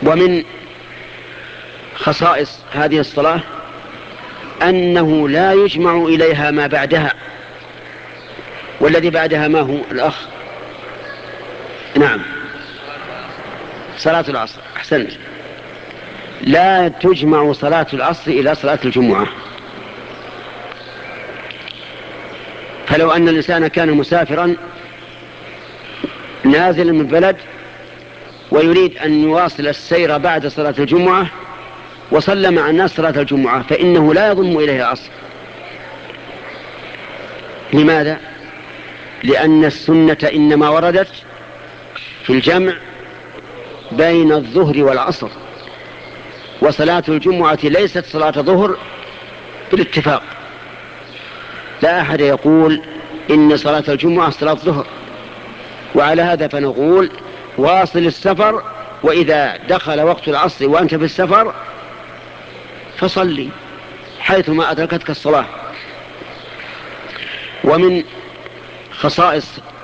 ومن خصائص هذه الصلاة أنه لا يجمع إليها ما بعدها. والذي بعدها ما هو الأخ؟ نعم، صلاة العصر. أحسنت، لا تجمع صلاة العصر إلى صلاة الجمعة. فلو أن الإنسان كان مسافرا نازلا من البلد ويريد أن يواصل السير بعد صلاة الجمعة وصلى مع الناس صلاة الجمعة فإنه لا يضم إليه العصر. لماذا؟ لأن السنة إنما وردت في الجمع بين الظهر والعصر، وصلاة الجمعة ليست صلاة ظهر بالاتفاق. لا أحد يقول إن صلاة الجمعة صلاة ظهر. وعلى هذا فنقول واصل السفر، وإذا دخل وقت العصر وأنت في السفر فصلي حيثما أدركتك الصلاة. ومن خصائص